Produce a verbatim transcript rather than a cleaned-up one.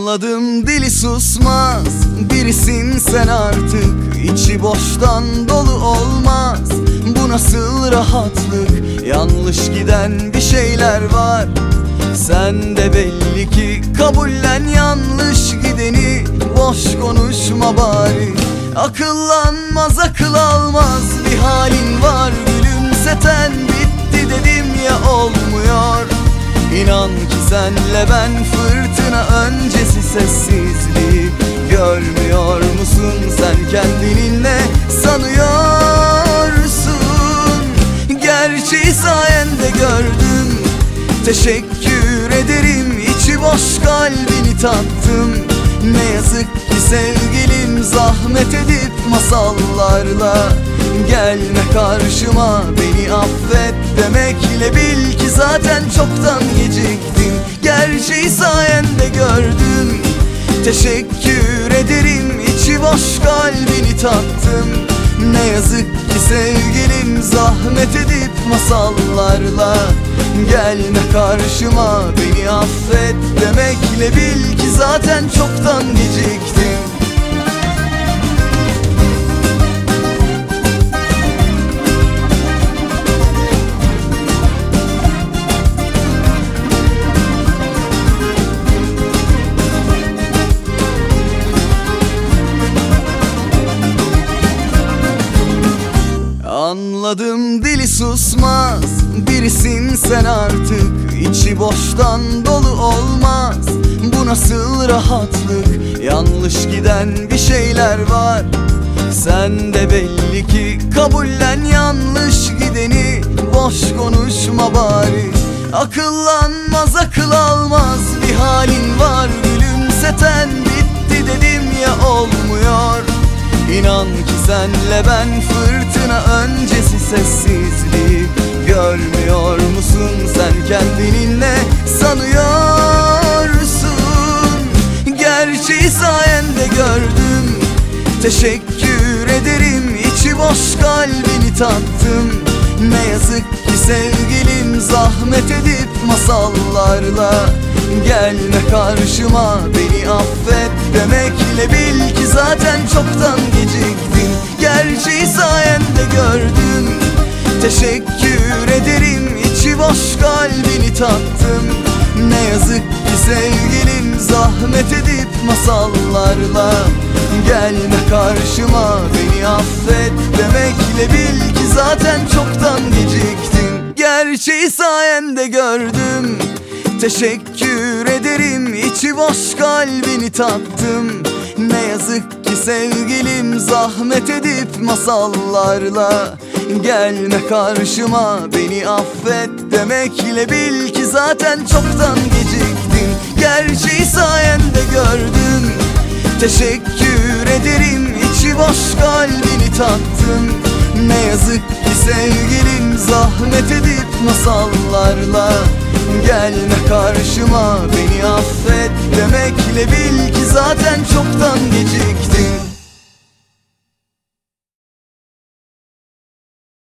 Anladım, dili susmaz birisin sen artık. İçi boştan dolu olmaz. Bu nasıl rahatlık? Yanlış giden bir şeyler var. Sen de belli ki kabullen yanlış gideni. Boş konuşma bari. Akıllanmaz, akıl almaz bir halin var. Gülümseten bitti dedim ya, olmuyor. İnan ki senle ben fırtına öncesi sessizliği. Görmüyor musun sen kendini ne sanıyorsun? Gerçeği sayende gördüm. Teşekkür ederim, içi boş kalbini tattım. Ne yazık ki sevgilim, zahmet edip masallarla gelme karşıma, beni affet demekle bil ki zaten çoktan geciktim. Gerçeği sayende gördüm. Teşekkür ederim, içi boş kalbini tattım. Ne yazık ki sevgilim, zahmet edip masallarla gelme karşıma, beni affet demekle bil ki zaten çoktan geciktim. Anladım, dili susmaz birisin sen artık. İçi boştan dolu olmaz. Bu nasıl rahatlık? Yanlış giden bir şeyler var. Sen de belli ki kabullen yanlış gideni. Boş konuşma bari. Akıllanmaz, akıl almaz bir halin var. Gülümseten bitti dedim ya, olmuyor. İnan ki senle ben fırtına öncesi sessizliği. Görmüyor musun sen kendini ne sanıyorsun? Gerçeği sayende gördüm. Teşekkür ederim, içi boş kalbini tattım. Ne yazık ki sevgilim, zahmet edip masallarla gelme karşıma, beni affet demekle bil ki zaten çoktan geciktim. Gerçeği sayende gördüm. Teşekkür ederim, içi boş kalbini tattım. Ne yazık ki sevgilim, zahmet edip masallarla gelme karşıma, beni affet demekle bil ki zaten çoktan geciktim. Gerçeği sayende gördüm. Teşekkür ederim, içi boş kalbini tattım. Ne yazık ki sevgilim, zahmet edip masallarla gelme karşıma, beni affet demekle bil ki zaten çoktan geciktim. Gerçeği sayende gördüm. Teşekkür ederim, içi boş kalbini tattım. Ne yazık ki sevgilim, zahmet edip masallarla gelme karşıma, beni affet demekle bil ki zaten çoktan geciktim.